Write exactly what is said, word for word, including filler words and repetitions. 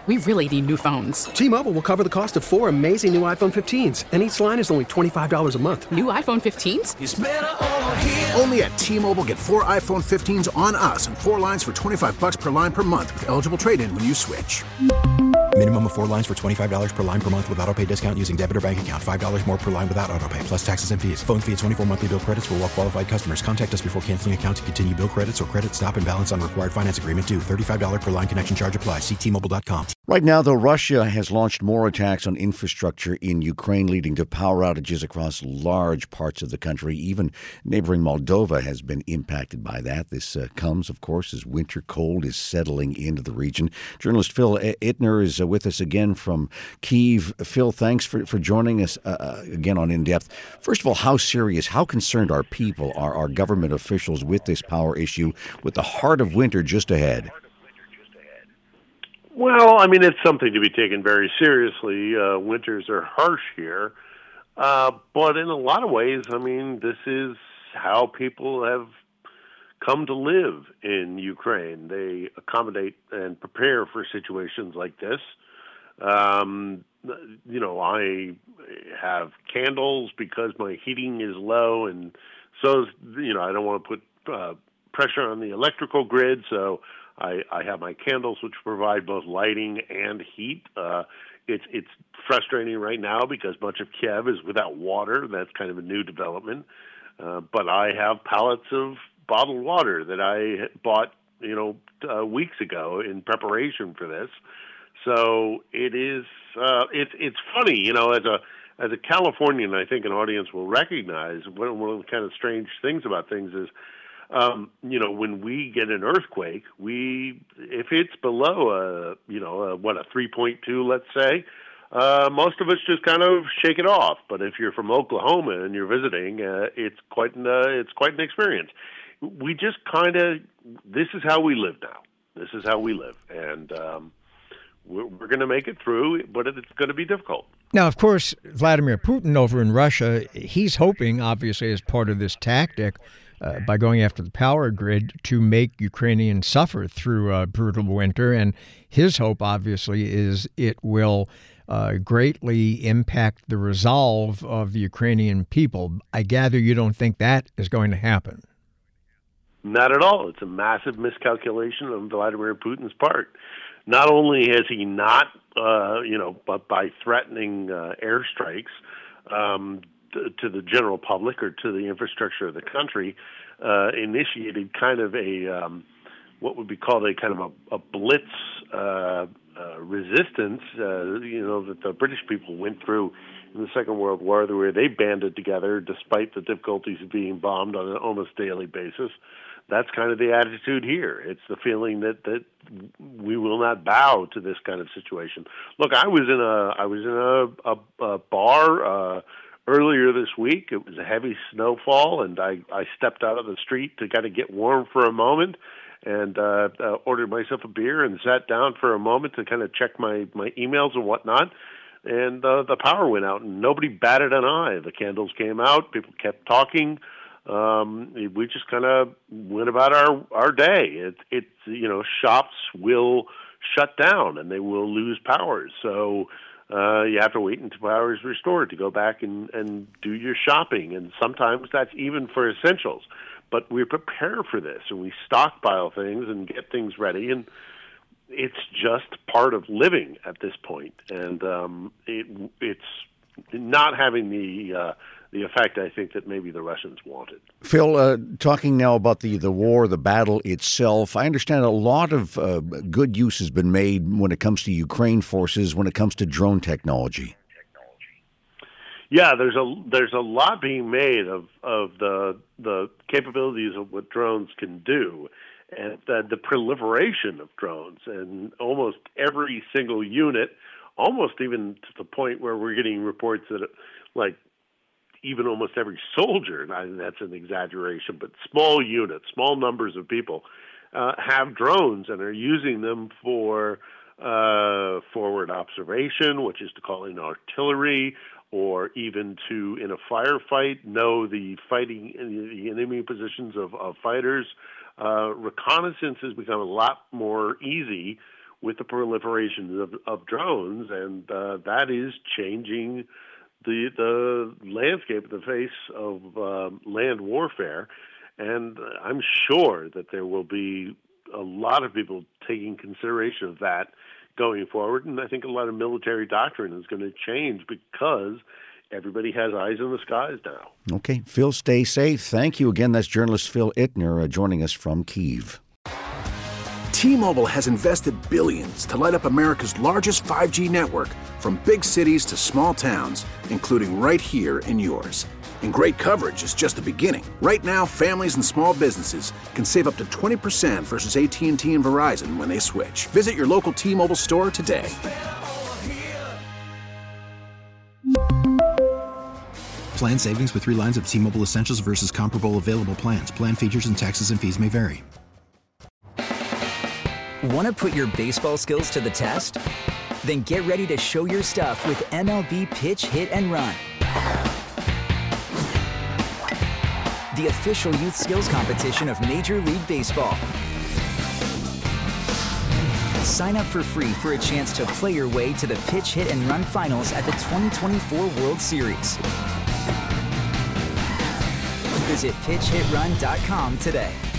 We really need new phones. T-Mobile will cover the cost of four amazing new iPhone fifteens, and each line is only twenty-five dollars a month. New iPhone fifteens? It's better over here. Only at T-Mobile, get four iPhone fifteens on us and four lines for twenty-five dollars per line per month with eligible trade-in when you switch. Minimum of four lines for twenty-five dollars per line per month with autopay discount using debit or bank account. five dollars more per line without autopay, plus taxes and fees. Phone fee at twenty-four monthly bill credits for well-qualified customers. Contact us before canceling account to continue bill credits or credit stop and balance on required finance agreement due. thirty-five dollars per line connection charge applies. See T Mobile dot com. Right now, though, Russia has launched more attacks on infrastructure in Ukraine, leading to power outages across large parts of the country. Even neighboring Moldova has been impacted by that. This uh, comes, of course, as winter cold is settling into the region. Journalist Phil Ittner is uh, with us again from Kyiv. Phil, thanks for, for joining us uh, again on In Depth. First of all, how serious, how concerned are people, are our government officials with this power issue, with the heart of winter just ahead? Well, I mean, it's something to be taken very seriously. Uh, winters are harsh here. Uh, but in a lot of ways, I mean, this is how people have come to live in Ukraine. They accommodate and prepare for situations like this. Um, you know, I have candles because my heating is low, and so, you know, I don't want to put uh, pressure on the electrical grid, so I, I have my candles, which provide both lighting and heat. Uh, it's it's frustrating right now because much of Kiev is without water. That's kind of a new development. Uh, but I have pallets of bottled water that I bought, you know, uh, weeks ago in preparation for this. So it is uh, it's it's funny, you know, as a as a Californian, I think an audience will recognize one, one of the kind of strange things about things is. Um, you know, when we get an earthquake, we, if it's below a, you know, a, what, a three point two, let's say, uh, most of us just kind of shake it off. But if you're from Oklahoma and you're visiting, uh, it's quite an, uh, it's quite an experience. We just kind of, this is how we live now. This is how we live. And, um, we're, we're going to make it through, but it's going to be difficult. Now, of course, Vladimir Putin over in Russia, he's hoping, obviously, as part of this tactic, Uh, by going after the power grid to make Ukrainians suffer through a brutal winter. And his hope, obviously, is it will uh, greatly impact the resolve of the Ukrainian people. I gather you don't think that is going to happen. Not at all. It's a massive miscalculation on Vladimir Putin's part. Not only has he not, uh, you know, but by threatening uh, airstrikes, um, to the general public or to the infrastructure of the country, uh, initiated kind of a um, what would be called a kind of a, a blitz uh, uh, resistance, uh, you know, that the British people went through in the Second World War, where they banded together despite the difficulties of being bombed on an almost daily basis. That's kind of the attitude here. It's the feeling that, that we will not bow to this kind of situation. Look, I was in a I was in a, a, a bar. Uh, Earlier this week, it was a heavy snowfall, and I, I stepped out of the street to kind of get warm for a moment and uh, uh, ordered myself a beer and sat down for a moment to kind of check my, my emails and whatnot. And uh, the power went out, and nobody batted an eye. The candles came out. People kept talking. Um, we just kind of went about our, our day. It, it's, you know, shops will shut down, and they will lose power. So Uh, you have to wait until power is restored to go back and, and do your shopping. And sometimes that's even for essentials. But we prepare for this, and we stockpile things and get things ready. And it's just part of living at this point. And um, it, it's not having the uh, the effect, I think, that maybe the Russians wanted. Phil, uh, talking now about the, the war, the battle itself, I understand a lot of uh, good use has been made when it comes to Ukraine forces, when it comes to drone technology. Yeah, there's a there's a lot being made of, of the the capabilities of what drones can do, and the, the proliferation of drones, and almost every single unit, almost even to the point where we're getting reports that, like, even almost every soldier, and I, that's an exaggeration, but small units, small numbers of people uh, have drones and are using them for uh, forward observation, which is to call in artillery, or even to, in a firefight, know the fighting, the enemy positions of, of fighters. Uh, reconnaissance has become a lot more easy with the proliferation of, of drones, and uh, that is changing the the landscape, the face of uh, land warfare. And I'm sure that there will be a lot of people taking consideration of that going forward, and I think a lot of military doctrine is going to change because everybody has eyes in the skies now. Okay, Phil, stay safe. Thank you again. That's journalist Phil Ittner uh, joining us from Kyiv. T-Mobile has invested billions to light up America's largest five G network, from big cities to small towns, including right here in yours. And great coverage is just the beginning. Right now, families and small businesses can save up to twenty percent versus A T and T and Verizon when they switch. Visit your local T-Mobile store today. Plan savings with three lines of T-Mobile Essentials versus comparable available plans. Plan features and taxes and fees may vary. Want to put your baseball skills to the test? Then get ready to show your stuff with M L B Pitch, Hit, and Run. The official youth skills competition of Major League Baseball. Sign up for free for a chance to play your way to the Pitch, Hit, and Run finals at the twenty twenty-four World Series. Visit pitch hit run dot com today.